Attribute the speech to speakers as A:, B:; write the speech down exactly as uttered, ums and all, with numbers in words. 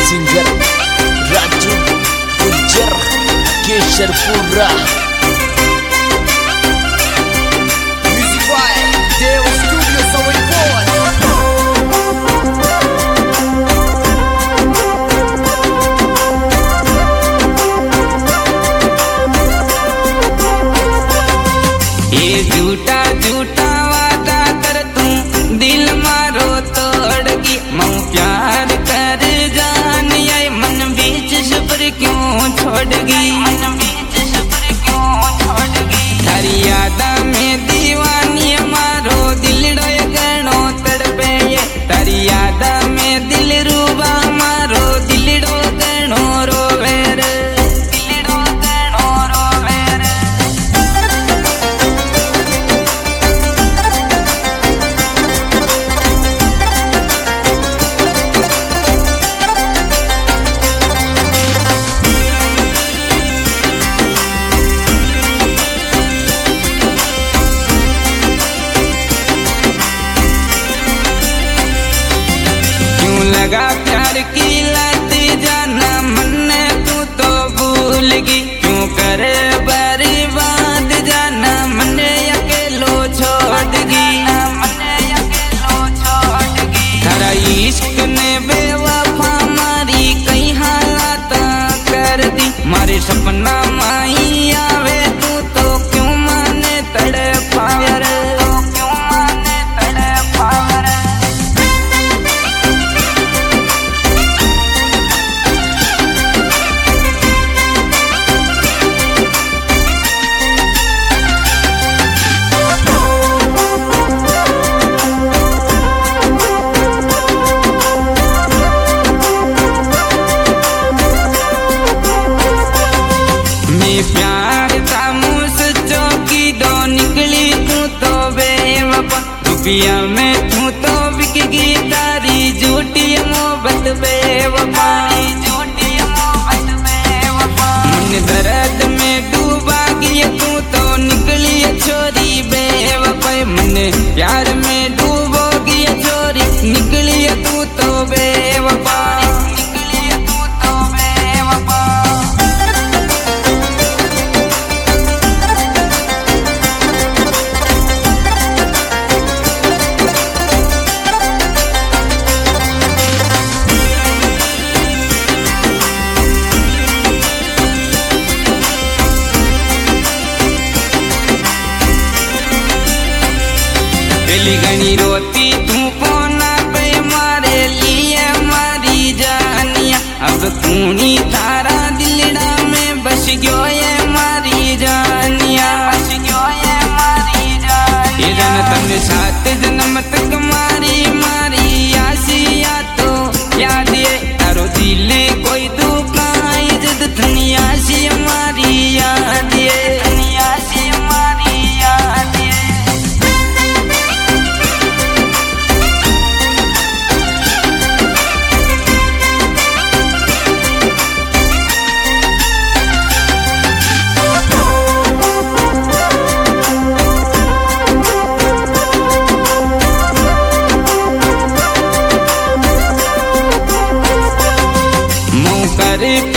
A: Singer Raju Gujjar Kesharpura. Music by Dev studio Savaipol.
B: ये झूठा झूठा वादा कर तू दिल मारो तोड़गी, मैं प्यार कर जान ये मन बीच सफर क्यों छोड़गी, मन बीच सफर क्यों छोड़गी। थारी यादा में दीवानी मारो दिल डोय गणो तड़पे, ये तारी यादा में दिल रूबा मारो दिल डो गणो रोवे रे, दिल डो गणो रोवे रे। लगा प्यार की लत जाना मन तू तो भूल गई, क्यों करे बर्बाद जाना मन अकेलो छोड़ गई, मन अकेलो छोड़ गई। तेरा इश्क ने बेवफा मारी कई हालात कर दी, मारे सपना माही आवे तू तो क्यों माने तड़पावे रे, क्यों माने तड़पावे रे। प्यार था मुझसे की दो निकली तू तो बेवफा, दुनिया में तू तो बिकगी तारी झूठी मोहब्बत बेवफा, झूठी मोहब्बत बेवफा। मन दर्द में डूबा गई तू तो निकली छोरी बेवफा, मन प्यार में डूबो गई छोरी निकली तू तो बेवफा, निकली तू तो बेवफा। पहली घनी रोती तू कोना पे मारे लिए मारी जानिया, अब कूनी तारा दिलड़ा में बस गयो ये मारी जानिया, बस गयो ये मारी जानिया। ये जन तन सात जन्म तक मारी मारी आसिया तो याद ये तारो दिल कोई दुखाई जद थनी आसी मारी याद ये, थनी आसी मारी याद ये। कर